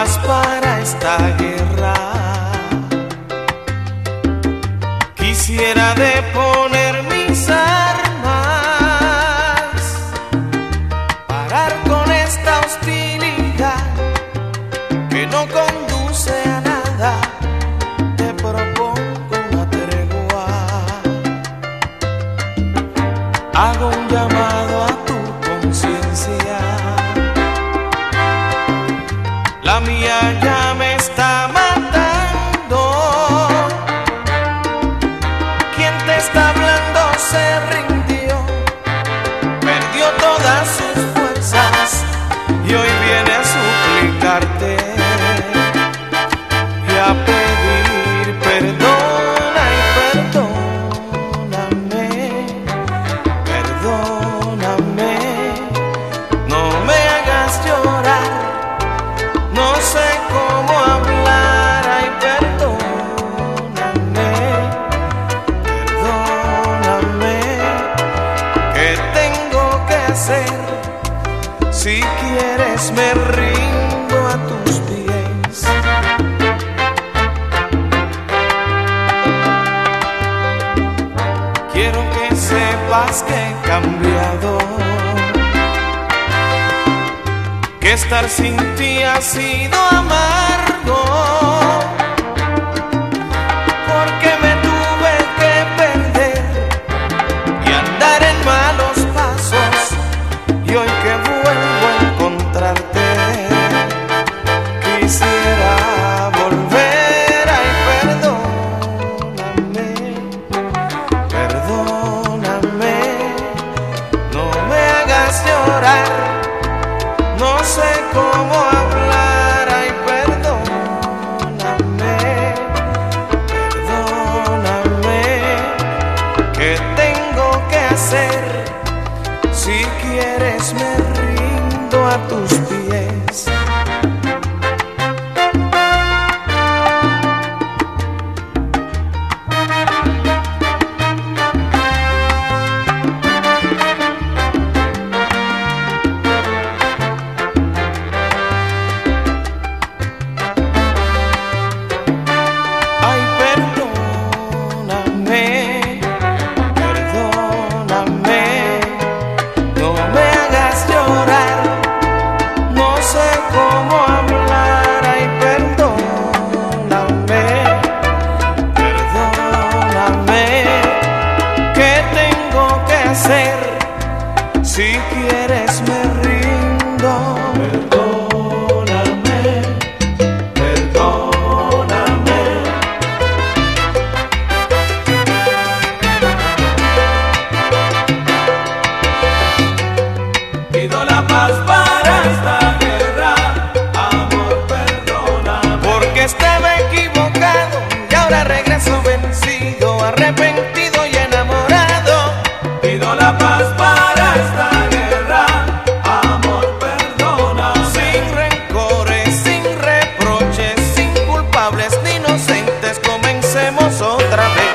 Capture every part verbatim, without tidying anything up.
paz para esta guerra. Quisiera deponer mis armas, parar con esta hostilidad que no conduce a nada. Te propongo una tregua. Hago un llamado a tu conciencia. La mía ya me está matando. Quien te está hablando se rindió, perdió todas sus fuerzas y hoy viene a suplicarte y a pedir perdona y perdóname, perdóname, no me hagas llorar. No sé cómo hablar, ay, perdóname, perdóname. ¿Qué tengo que hacer? Si quieres me rindo a tus pies. Quiero que sepas que he cambiado, que estar sin ti ha sido amargo, porque me tuve que perder y andar en malos pasos, y hoy que vuelvo a encontrarte quisiera volver. Ay, perdóname, perdóname, no me hagas llorar. No sé cómo hablar, ay, perdóname, perdóname. ¿Qué tengo que hacer? Si quieres me rindo a tus pies. Si quieres me rindo. Perdóname, perdóname. Pido la paz para esta guerra, amor, perdóname. Porque estaba equivocado y ahora regreso vencido, arrepentido y enamorado. Pido la paz para esta guerra, amor, perdona. Sin rencores, sin reproches, sin culpables ni inocentes, comencemos otra vez.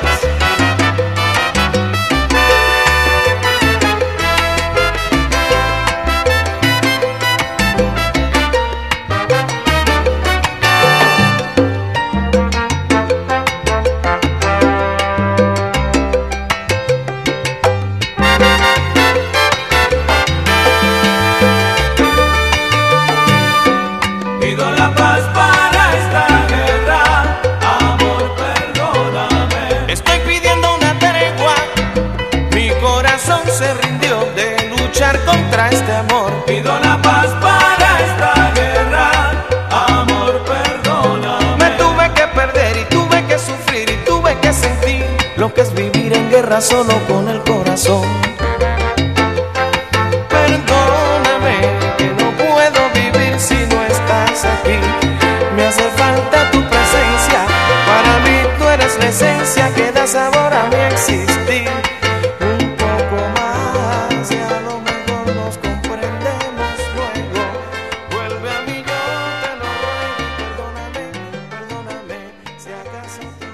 Pido la paz para esta guerra, amor, perdóname. Estoy pidiendo una tregua, mi corazón se rindió de luchar contra este amor. Pido la paz para esta guerra, amor, perdóname. Me tuve que perder y tuve que sufrir y tuve que sentir lo que es vivir en guerra solo con el corazón. Perdóname, que no puedo vivir si no estás aquí. Me hace falta tu presencia, para mí tú eres la esencia que da sabor a mi existir. Un poco más y a lo mejor nos comprendemos luego. Vuelve a mí, yo te lo ruego, perdóname, perdóname, si acaso te